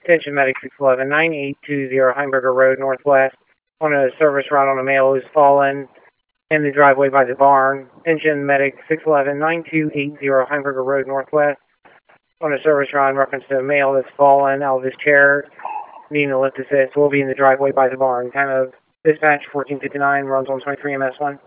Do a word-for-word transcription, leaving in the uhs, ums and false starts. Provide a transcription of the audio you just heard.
Attention medic six eleven, nine eight two zero Heimberger Road Northwest. On a service route on a male who's fallen in the driveway by the barn. Attention medic six eleven, nine two eight zero Heimberger Road Northwest. On a service route in reference to a male that's fallen out of his chair, needing a lift assist, will be in the driveway by the barn. Time of dispatch fourteen fifty-nine, runs on twenty-three M S one.